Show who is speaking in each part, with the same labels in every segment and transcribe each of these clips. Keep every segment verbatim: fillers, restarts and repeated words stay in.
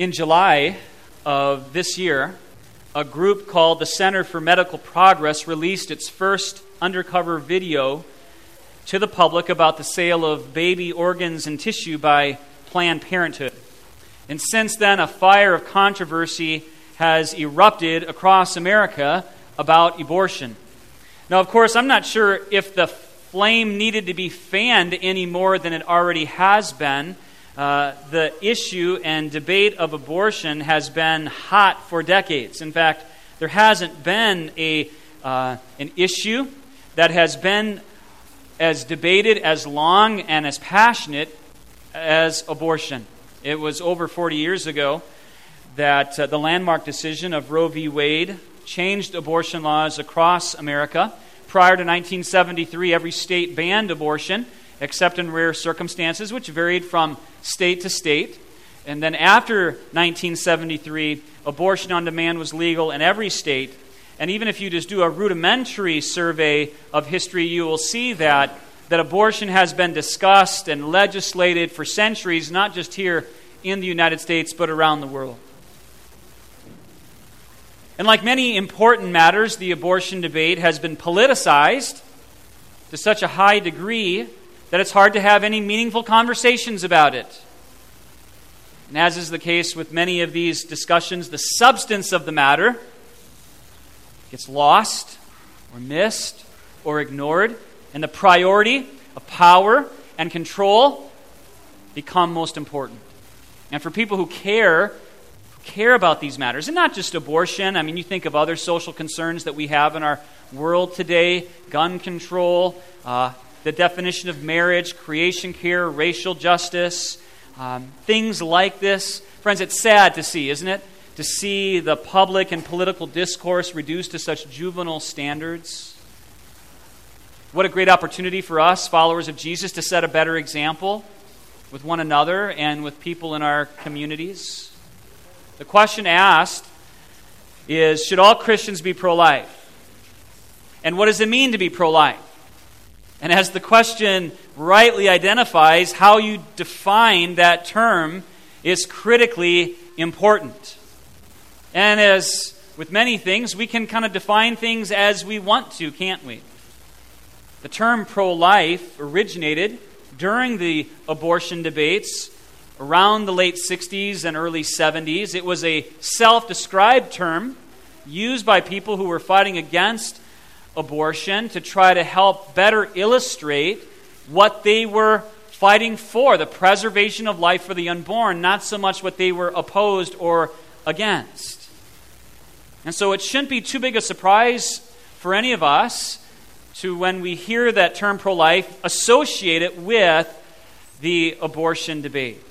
Speaker 1: In July of this year, a group called the Center for Medical Progress released its first undercover video to the public about the sale of baby organs and tissue by Planned Parenthood. And since then, a fire of controversy has erupted across America about abortion. Now, of course, I'm not sure if the flame needed to be fanned any more than it already has been. Uh, the issue and debate of abortion has been hot for decades. In fact, there hasn't been a uh, an issue that has been as debated, as long, and as passionate as abortion. It was over forty years ago that uh, the landmark decision of Roe v. Wade changed abortion laws across America. Prior to nineteen seventy-three, every state banned abortion, except in rare circumstances, which varied from state to state. And then after nineteen seventy-three, abortion on demand was legal in every state. And even if you just do a rudimentary survey of history, you will see that, that abortion has been discussed and legislated for centuries, not just here in the United States, but around the world. And like many important matters, the abortion debate has been politicized to such a high degree that it's hard to have any meaningful conversations about it. And as is the case with many of these discussions, the substance of the matter gets lost or missed or ignored, and the priority of power and control become most important. And for people who care, who care about these matters, and not just abortion, I mean, you think of other social concerns that we have in our world today, gun control, uh, the definition of marriage, creation care, racial justice, um, things like this. Friends, it's sad to see, isn't it? To see the public and political discourse reduced to such juvenile standards. What a great opportunity for us, followers of Jesus, to set a better example with one another and with people in our communities. The question asked is, should all Christians be pro-life? And what does it mean to be pro-life? And as the question rightly identifies, how you define that term is critically important. And as with many things, we can kind of define things as we want to, can't we? The term pro-life originated during the abortion debates around the late sixties and early seventies. It was a self-described term used by people who were fighting against abortion to try to help better illustrate what they were fighting for, the preservation of life for the unborn, not so much what they were opposed or against. And so it shouldn't be too big a surprise for any of us to, when we hear that term pro-life, associate it with the abortion debate.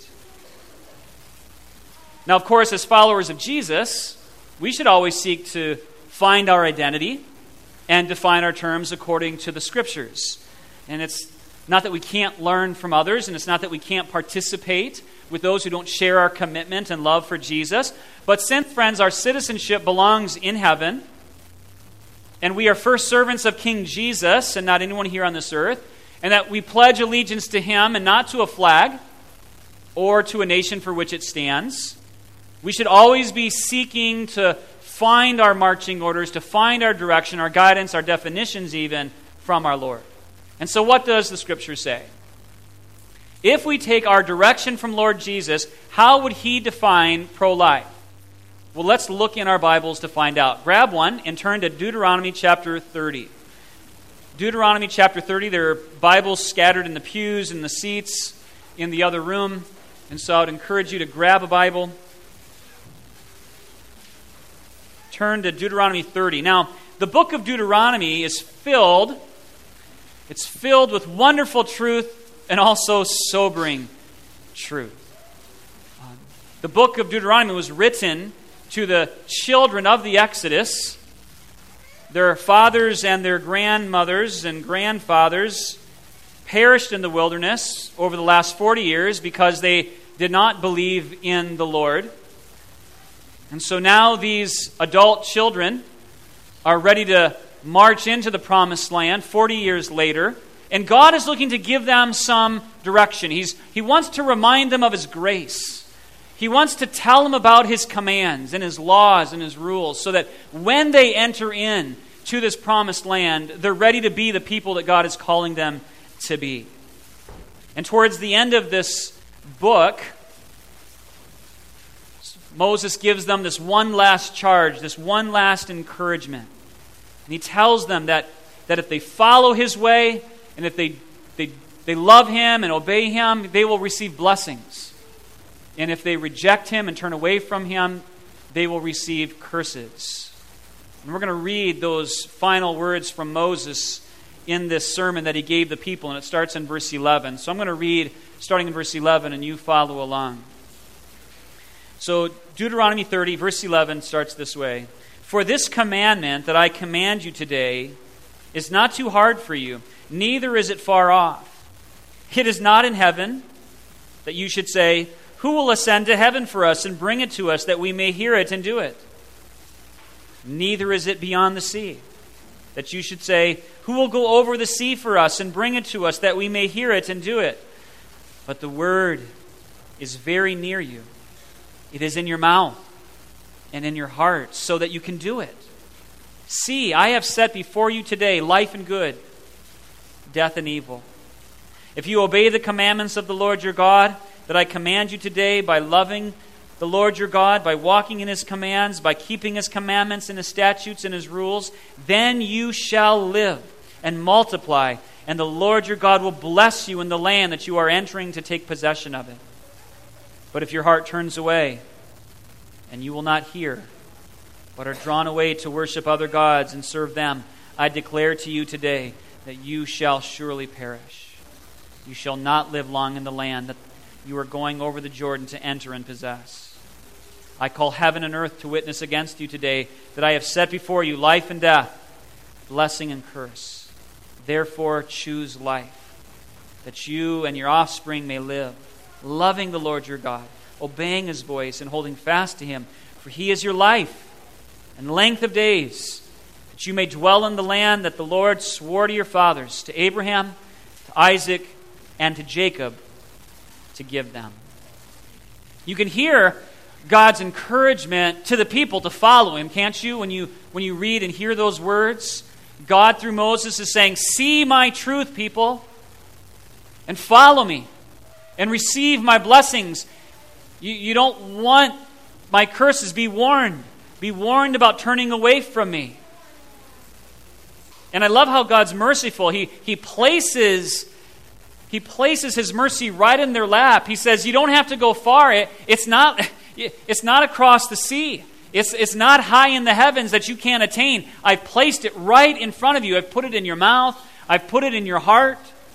Speaker 1: Now, of course, as followers of Jesus, we should always seek to find our identity and define our terms according to the Scriptures. And it's not that we can't learn from others, and it's not that we can't participate with those who don't share our commitment and love for Jesus. But since, friends, our citizenship belongs in heaven, and we are first servants of King Jesus and not anyone here on this earth, and that we pledge allegiance to Him and not to a flag or to a nation for which it stands, we should always be seeking to find our marching orders, to find our direction, our guidance, our definitions even from our Lord. And so what does the Scripture say? If we take our direction from Lord Jesus, how would He define pro-life? Well, let's look in our Bibles to find out. Grab one and turn to Deuteronomy chapter thirty. Deuteronomy chapter thirty, there are Bibles scattered in the pews and the seats in the other room. And so I would encourage you to grab a Bible. Turn to Deuteronomy thirty. Now, the book of Deuteronomy is filled, it's filled with wonderful truth and also sobering truth. Um, the book of Deuteronomy was written to the children of the Exodus. Their fathers and their grandmothers and grandfathers perished in the wilderness over the last forty years because they did not believe in the Lord. And so now these adult children are ready to march into the promised land forty years later. And God is looking to give them some direction. He's, he wants to remind them of His grace. He wants to tell them about His commands and His laws and His rules so that when they enter in to this promised land, they're ready to be the people that God is calling them to be. And towards the end of this book, Moses gives them this one last charge, this one last encouragement. And he tells them that, that if they follow His way and if they, they, they love Him and obey Him, they will receive blessings. And if they reject Him and turn away from Him, they will receive curses. And we're going to read those final words from Moses in this sermon that he gave the people, and it starts in verse eleven. So I'm going to read starting in verse eleven, and you follow along. So Deuteronomy thirty, verse eleven starts this way. For this commandment that I command you today is not too hard for you, neither is it far off. It is not in heaven that you should say, who will ascend to heaven for us and bring it to us that we may hear it and do it? Neither is it beyond the sea that you should say, who will go over the sea for us and bring it to us that we may hear it and do it? But the word is very near you. It is in your mouth and in your heart so that you can do it. See, I have set before you today life and good, death and evil. If you obey the commandments of the Lord your God, that I command you today by loving the Lord your God, by walking in His commands, by keeping His commandments and His statutes and His rules, then you shall live and multiply, and the Lord your God will bless you in the land that you are entering to take possession of it. But if your heart turns away, and you will not hear, but are drawn away to worship other gods and serve them, I declare to you today that you shall surely perish. You shall not live long in the land that you are going over the Jordan to enter and possess. I call heaven and earth to witness against you today that I have set before you life and death, blessing and curse. Therefore choose life, that you and your offspring may live, loving the Lord your God, obeying His voice and holding fast to Him. For He is your life and length of days, that you may dwell in the land that the Lord swore to your fathers, to Abraham, to Isaac, and to Jacob, to give them. You can hear God's encouragement to the people to follow Him, can't you? When you when you read and hear those words, God through Moses is saying, see my truth, people, and follow me, and receive my blessings. You, you don't want my curses. Be warned. Be warned about turning away from me. And I love how God's merciful. He, he places He places His mercy right in their lap. He says, you don't have to go far. It, it's not it's not across the sea. It's, it's not high in the heavens that you can't attain. I've placed it right in front of you. I've put it in your mouth. I've put it in your heart.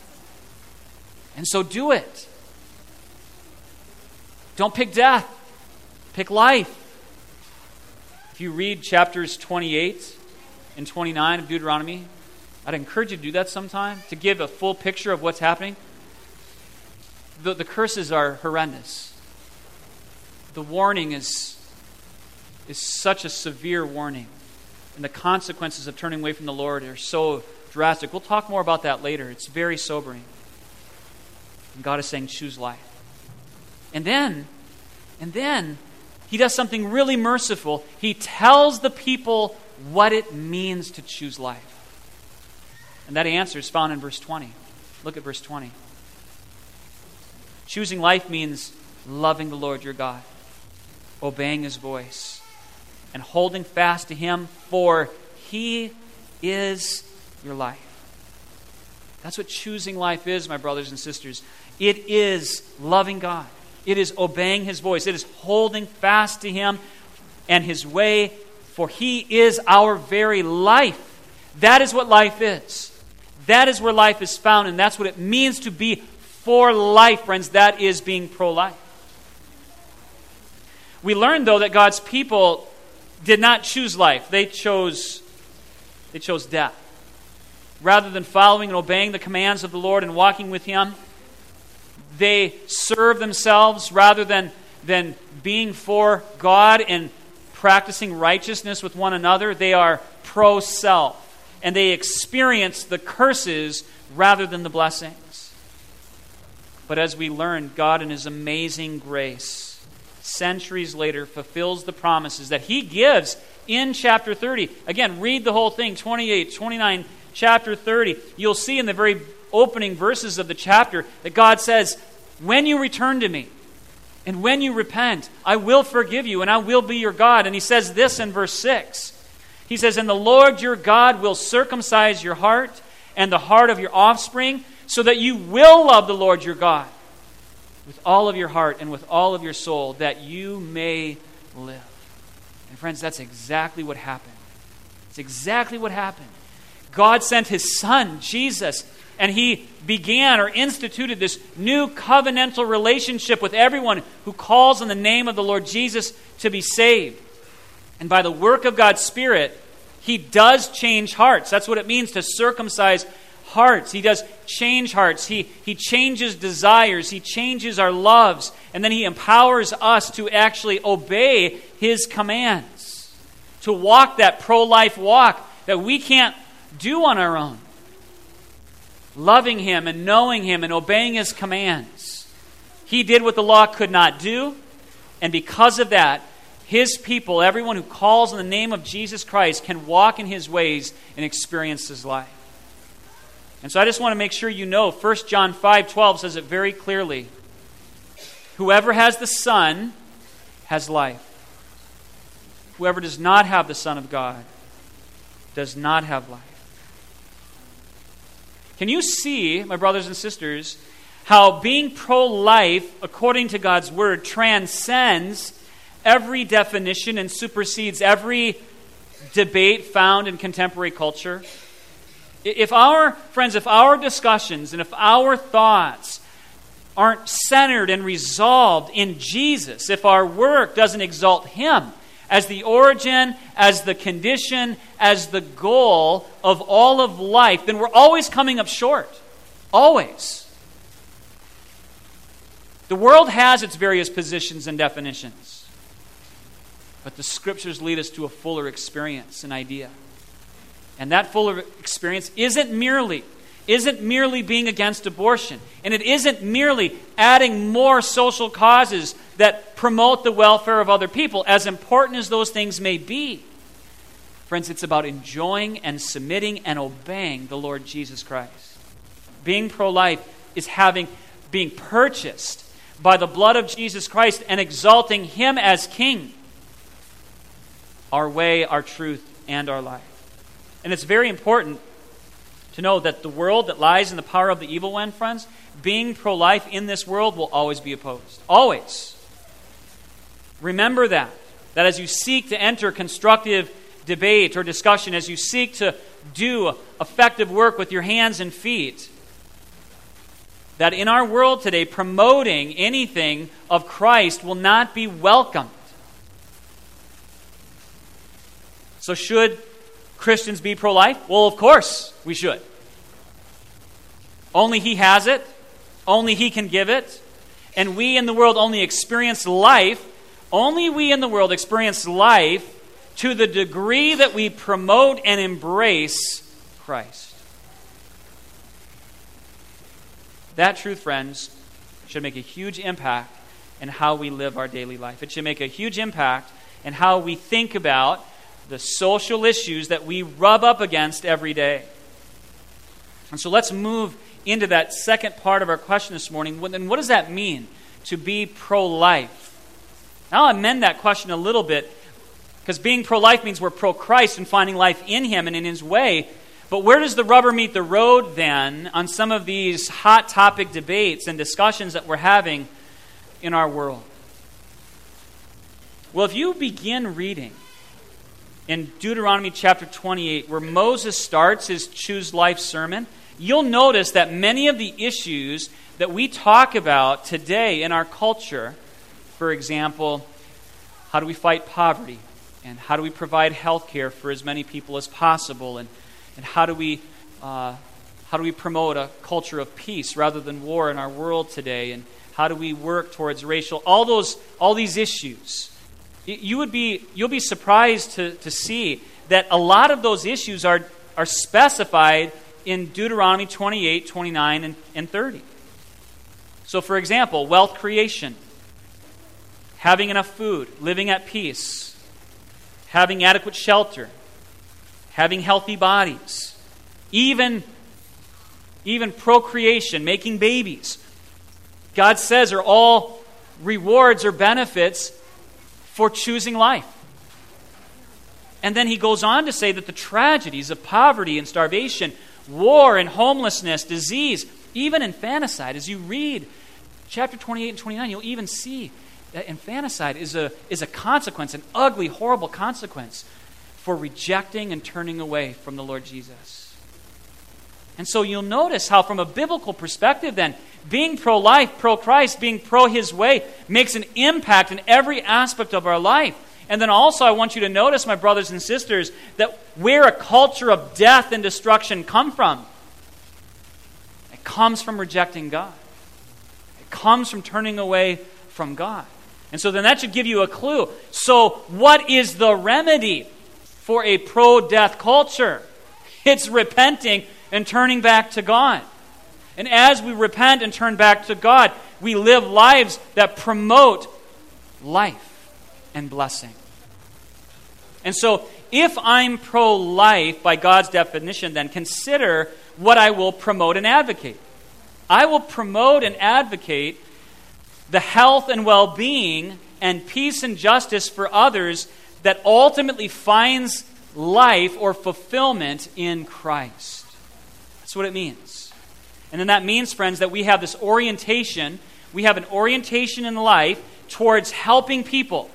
Speaker 1: And so do it. Don't pick death. Pick life. If you read chapters twenty-eight and twenty-nine of Deuteronomy, I'd encourage you to do that sometime, to give a full picture of what's happening. The, the curses are horrendous. The warning is, is such a severe warning. And the consequences of turning away from the Lord are so drastic. We'll talk more about that later. It's very sobering. And God is saying, choose life. And then, and then, He does something really merciful. He tells the people what it means to choose life. And that answer is found in verse twenty. Look at verse twenty. Choosing life means loving the Lord your God, obeying His voice, and holding fast to Him, for He is your life. That's what choosing life is, my brothers and sisters. It is loving God. It is obeying His voice. It is holding fast to Him and His way, for He is our very life. That is what life is. That is where life is found, and that's what it means to be for life, friends. That is being pro-life. We learned, though, that God's people did not choose life. They chose, they chose death. Rather than following and obeying the commands of the Lord and walking with Him, they serve themselves rather than, than being for God and practicing righteousness with one another. They are pro-self. And they experience the curses rather than the blessings. But as we learn, God in His amazing grace centuries later, fulfills the promises that he gives in chapter thirty. Again, read the whole thing, twenty-eight, twenty-nine, chapter thirty. You'll see in the very opening verses of the chapter that God says, when you return to me, and when you repent, I will forgive you, and I will be your God. And he says this in verse six. He says, and the Lord your God will circumcise your heart and the heart of your offspring, so that you will love the Lord your God with all of your heart and with all of your soul, that you may live. And friends, that's exactly what happened. It's exactly what happened. God sent his Son, Jesus, and he began or instituted this new covenantal relationship with everyone who calls on the name of the Lord Jesus to be saved. And by the work of God's Spirit, he does change hearts. That's what it means to circumcise hearts. He does change hearts. He, he changes desires. He changes our loves. And then he empowers us to actually obey his commands, to walk that pro-life walk that we can't do on our own. Loving him and knowing him and obeying his commands. He did what the law could not do. And because of that, his people, everyone who calls on the name of Jesus Christ, can walk in his ways and experience his life. And so I just want to make sure you know, First John five twelve says it very clearly. Whoever has the Son has life. Whoever does not have the Son of God does not have life. Can you see, my brothers and sisters, how being pro-life, according to God's Word, transcends every definition and supersedes every debate found in contemporary culture? If our, friends, if our discussions and if our thoughts aren't centered and resolved in Jesus, if our work doesn't exalt him as the origin, as the condition, as the goal of all of life, then we're always coming up short. Always. The world has its various positions and definitions, but the Scriptures lead us to a fuller experience, an idea. And that fuller experience isn't merely, isn't merely being against abortion. And it isn't merely adding more social causes that promote the welfare of other people, as important as those things may be. Friends, it's about enjoying and submitting and obeying the Lord Jesus Christ. Being pro-life is having, being purchased by the blood of Jesus Christ and exalting him as King. Our way, our truth, and our life. And it's very important to know that the world that lies in the power of the evil one, friends, being pro-life in this world will always be opposed. Always. Remember that. That as you seek to enter constructive debate or discussion, as you seek to do effective work with your hands and feet, that in our world today, promoting anything of Christ will not be welcomed. So should Christians be pro-life? Well, of course we should. Only he has it. Only he can give it. And we in the world only experience life. Only we in the world experience life to the degree that we promote and embrace Christ. That truth, friends, should make a huge impact in how we live our daily life. It should make a huge impact in how we think about the social issues that we rub up against every day. And so let's move into that second part of our question this morning. Then what does that mean to be pro-life? Now I'll amend that question a little bit, because being pro-life means we're pro-Christ and finding life in him and in his way. But where does the rubber meet the road then on some of these hot topic debates and discussions that we're having in our world? Well, if you begin reading in Deuteronomy chapter twenty-eight, where Moses starts his Choose Life sermon, you'll notice that many of the issues that we talk about today in our culture, for example, how do we fight poverty? And how do we provide health care for as many people as possible? And, and how do we uh, how do we promote a culture of peace rather than war in our world today? And how do we work towards racial, all those all these issues? You would be, you'll be surprised to, to see that a lot of those issues are, are specified in Deuteronomy twenty-eight, twenty-nine, and, and thirty. So, for example, wealth creation, having enough food, living at peace, having adequate shelter, having healthy bodies, even, even procreation, making babies, God says are all rewards or benefits for choosing life. And then he goes on to say that the tragedies of poverty and starvation, war and homelessness, disease, even infanticide, as you read chapter twenty-eight and twenty-nine, you'll even see that infanticide is a, is a consequence, an ugly, horrible consequence for rejecting and turning away from the Lord Jesus. And so you'll notice how from a biblical perspective then, being pro-life, pro-Christ, being pro-His way makes an impact in every aspect of our life. And then also I want you to notice, my brothers and sisters, that where a culture of death and destruction come from, it comes from rejecting God. It comes from turning away from God. And so then that should give you a clue. So what is the remedy for a pro-death culture? It's repenting and turning back to God. And as we repent and turn back to God, we live lives that promote life and blessing. And so, if I'm pro-life by God's definition, then consider what I will promote and advocate. I will promote and advocate the health and well-being and peace and justice for others that ultimately finds life or fulfillment in Christ. That's what it means. And then that means, friends, that we have this orientation, we have an orientation in life towards helping people.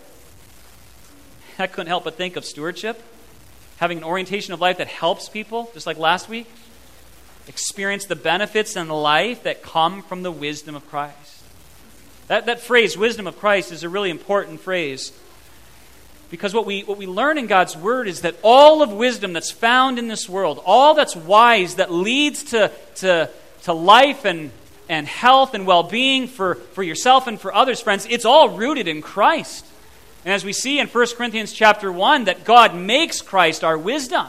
Speaker 1: I couldn't help but think of stewardship, having an orientation of life that helps people, just like last week. Experience the benefits in life that come from the wisdom of Christ. That, that phrase, wisdom of Christ, is a really important phrase. Because what we, what we learn in God's Word is that all of wisdom that's found in this world, all that's wise, that leads to, to, to life and, and health and well-being for, for yourself and for others, friends, it's all rooted in Christ. And as we see in First Corinthians chapter one, that God makes Christ our wisdom.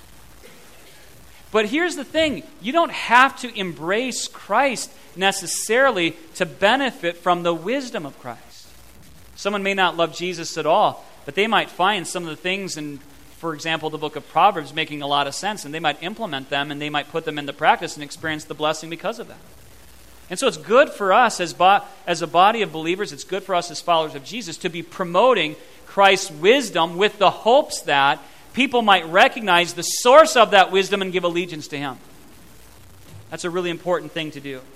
Speaker 1: But here's the thing, you don't have to embrace Christ necessarily to benefit from the wisdom of Christ. Someone may not love Jesus at all, but they might find some of the things in, for example, the book of Proverbs making a lot of sense, and they might implement them, and they might put them into practice and experience the blessing because of them. And so it's good for us as, bo- as a body of believers, it's good for us as followers of Jesus to be promoting Christ's wisdom with the hopes that people might recognize the source of that wisdom and give allegiance to Him. That's a really important thing to do.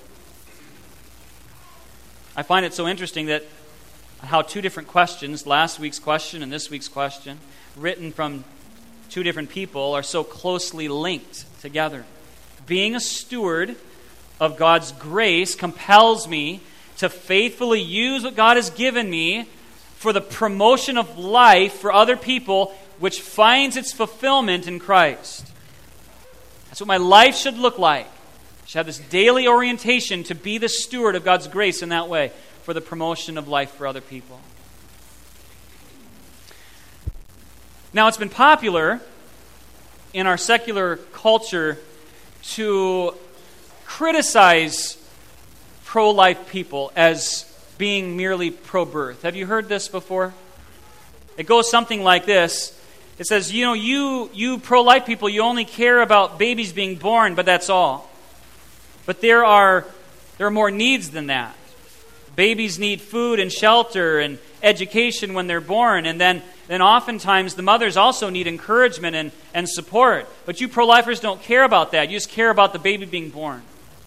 Speaker 1: I find it so interesting that how two different questions, last week's question and this week's question, written from two different people, are so closely linked together. Being a steward of God's grace compels me to faithfully use what God has given me for the promotion of life for other people, which finds its fulfillment in Christ. That's what my life should look like. I should have this daily orientation to be the steward of God's grace in that way for the promotion of life for other people. Now, it's been popular in our secular culture to criticize pro-life people as being merely pro-birth. Have you heard this before? It goes something like this. It says, you know, you, you pro-life people, you only care about babies being born, but that's all. But there are, there are more needs than that. Babies need food and shelter and education when they're born, and then, then oftentimes the mothers also need encouragement and, and support. But you pro-lifers don't care about that. You just care about the baby being born.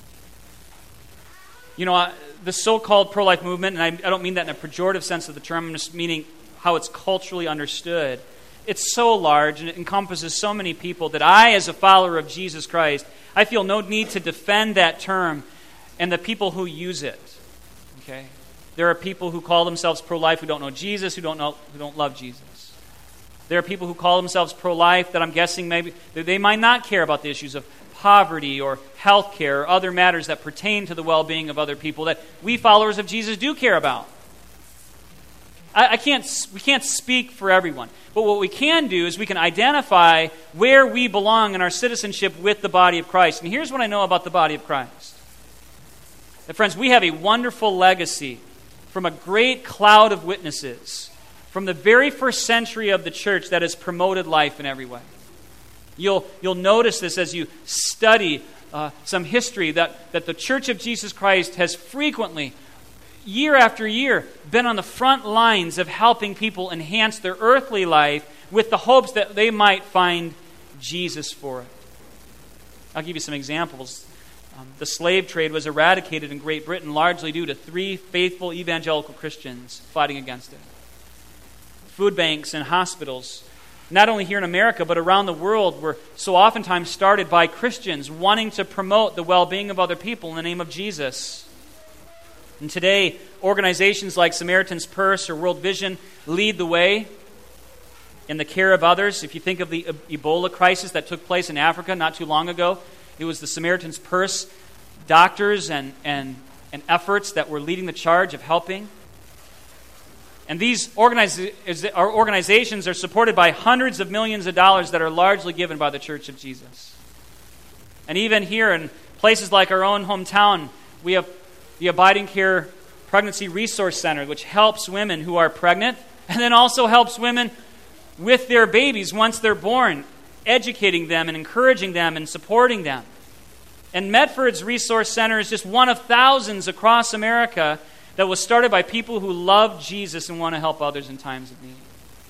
Speaker 1: You know, the so-called pro-life movement, and I, I don't mean that in a pejorative sense of the term, I'm just meaning how it's culturally understood. It's so large and it encompasses so many people that I, as a follower of Jesus Christ, I feel no need to defend that term and the people who use it. Okay? There are people who call themselves pro-life who don't know Jesus, who don't know, who don't love Jesus. There are people who call themselves pro-life that I'm guessing maybe they might not care about the issues of poverty or health care or other matters that pertain to the well-being of other people that we followers of Jesus do care about. I, I can't, we can't speak for everyone. But what we can do is we can identify where we belong in our citizenship with the body of Christ. And here's what I know about the body of Christ. That, friends, we have a wonderful legacy from a great cloud of witnesses from the very first century of the church that has promoted life in every way. You'll, you'll notice this as you study uh, some history, that, that the Church of Jesus Christ has frequently, year after year, been on the front lines of helping people enhance their earthly life with the hopes that they might find Jesus for it. I'll give you some examples. Um, the slave trade was eradicated in Great Britain largely due to three faithful evangelical Christians fighting against it. Food banks and hospitals, not only here in America, but around the world, were so oftentimes started by Christians wanting to promote the well-being of other people in the name of Jesus. And today, organizations like Samaritan's Purse or World Vision lead the way in the care of others. If you think of the Ebola crisis that took place in Africa not too long ago, it was the Samaritan's Purse doctors and, and, and efforts that were leading the charge of helping. And these organiz- our organizations are supported by hundreds of millions of dollars that are largely given by the Church of Jesus. And even here in places like our own hometown, we have the Abiding Care Pregnancy Resource Center, which helps women who are pregnant and then also helps women with their babies once they're born, educating them and encouraging them and supporting them. And Medford's Resource Center is just one of thousands across America that was started by people who love Jesus and want to help others in times of need.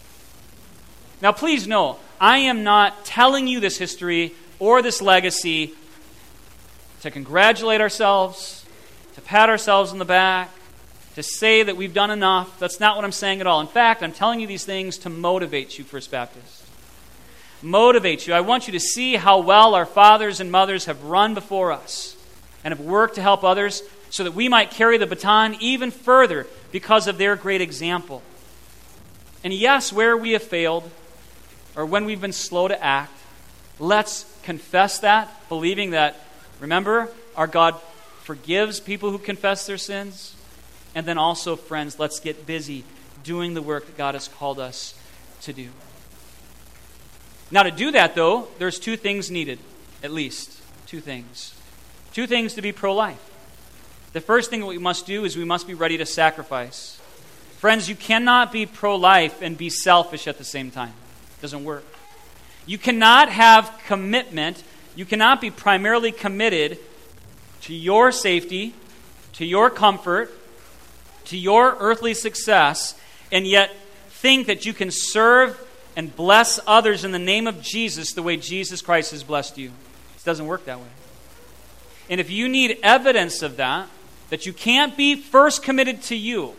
Speaker 1: Now, please know, I am not telling you this history or this legacy to congratulate ourselves, to pat ourselves on the back, to say that we've done enough. That's not what I'm saying at all. In fact, I'm telling you these things to motivate you, First Baptist. Motivate you. I want you to see how well our fathers and mothers have run before us and have worked to help others, so that we might carry the baton even further because of their great example. And yes, where we have failed, or when we've been slow to act, let's confess that, believing that, remember, our God forgives people who confess their sins. And then also, friends, let's get busy doing the work that God has called us to do. Now, to do that, though, there's two things needed, at least. Two things. Two things to be pro-life. The first thing that we must do is we must be ready to sacrifice. Friends, you cannot be pro-life and be selfish at the same time. It doesn't work. You cannot have commitment. You cannot be primarily committed to your safety, to your comfort, to your earthly success, and yet think that you can serve and bless others in the name of Jesus the way Jesus Christ has blessed you. It doesn't work that way. And if you need evidence of that, that you can't be first committed to you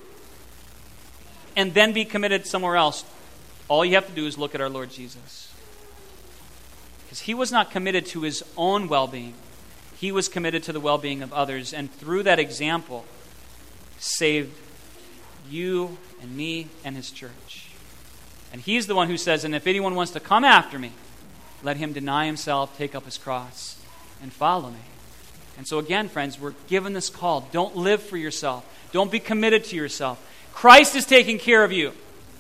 Speaker 1: and then be committed somewhere else, all you have to do is look at our Lord Jesus. Because he was not committed to his own well-being. He was committed to the well-being of others, and through that example, saved you and me and his church. And he's the one who says, and if anyone wants to come after me, let him deny himself, take up his cross, and follow me. And so again, friends, we're given this call. Don't live for yourself. Don't be committed to yourself. Christ is taking care of you.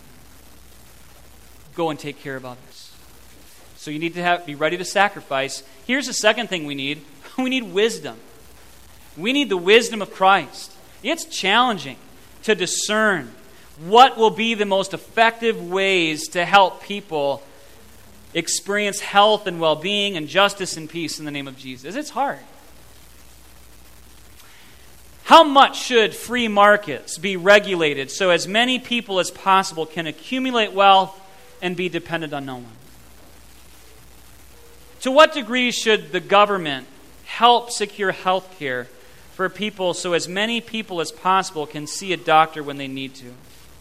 Speaker 1: Go and take care of others. So you need to have, be ready to sacrifice. Here's the second thing we need. We need wisdom. We need the wisdom of Christ. It's challenging to discern what will be the most effective ways to help people experience health and well-being and justice and peace in the name of Jesus. It's hard. How much should free markets be regulated so as many people as possible can accumulate wealth and be dependent on no one? To what degree should the government help secure health care for people so as many people as possible can see a doctor when they need to?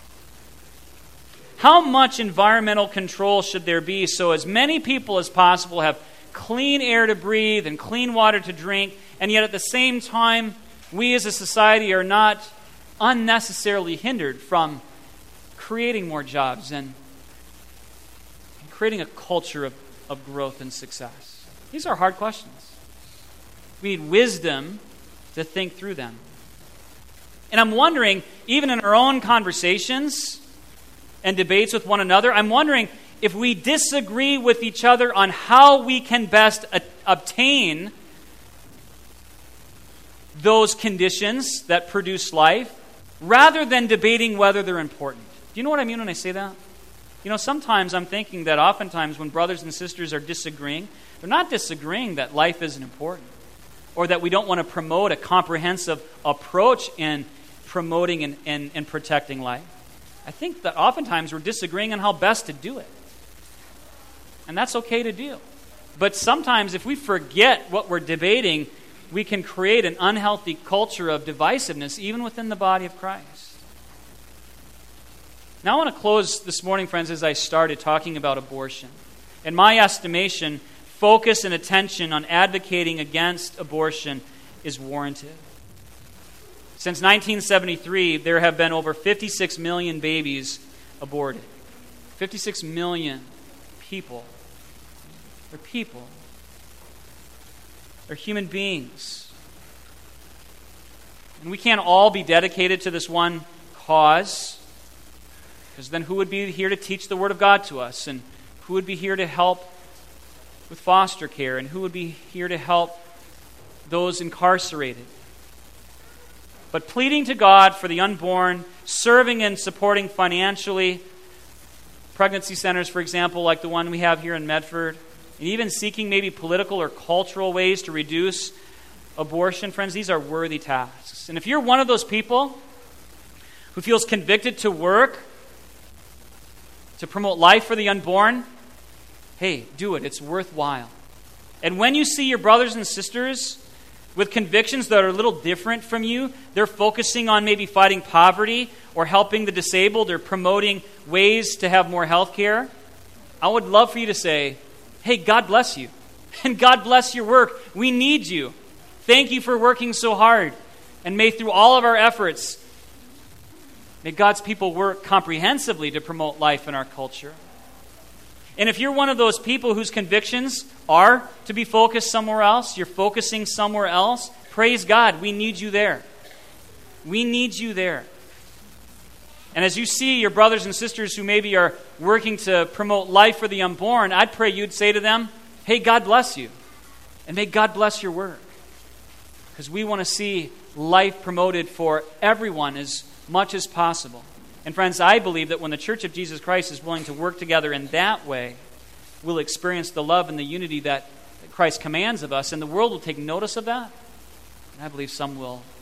Speaker 1: How much environmental control should there be so as many people as possible have clean air to breathe and clean water to drink, and yet at the same time, we as a society are not unnecessarily hindered from creating more jobs and creating a culture of, of growth and success? These are hard questions. We need wisdom to think through them. And I'm wondering, even in our own conversations and debates with one another, I'm wondering if we disagree with each other on how we can best a- obtain those conditions that produce life, rather than debating whether they're important. Do you know what I mean when I say that? You know, sometimes I'm thinking that oftentimes when brothers and sisters are disagreeing, they're not disagreeing that life isn't important or that we don't want to promote a comprehensive approach in promoting and, and, and protecting life. I think that oftentimes we're disagreeing on how best to do it. And that's okay to do. But sometimes if we forget what we're debating, we can create an unhealthy culture of divisiveness even within the body of Christ. Now I want to close this morning, friends, as I started talking about abortion. In my estimation, focus and attention on advocating against abortion is warranted. Since nineteen seventy-three, there have been over fifty-six million babies aborted. fifty-six million people. They're people. They're human beings. And we can't all be dedicated to this one cause, because then who would be here to teach the Word of God to us? And who would be here to help with foster care? And who would be here to help those incarcerated? But pleading to God for the unborn, serving and supporting financially pregnancy centers, for example, like the one we have here in Medford, and even seeking maybe political or cultural ways to reduce abortion, friends, these are worthy tasks. And if you're one of those people who feels convicted to work to promote life for the unborn, hey, do it. It's worthwhile. And when you see your brothers and sisters with convictions that are a little different from you, they're focusing on maybe fighting poverty or helping the disabled or promoting ways to have more health care, I would love for you to say, hey, God bless you. And God bless your work. We need you. Thank you for working so hard. And may through all of our efforts, may God's people work comprehensively to promote life in our culture. And if you're one of those people whose convictions are to be focused somewhere else, you're focusing somewhere else, praise God, we need you there. We need you there. And as you see your brothers and sisters who maybe are working to promote life for the unborn, I'd pray you'd say to them, hey, God bless you. And may God bless your work. Because we want to see life promoted for everyone as much as possible. And friends, I believe that when the Church of Jesus Christ is willing to work together in that way, we'll experience the love and the unity that Christ commands of us, and the world will take notice of that. And I believe some will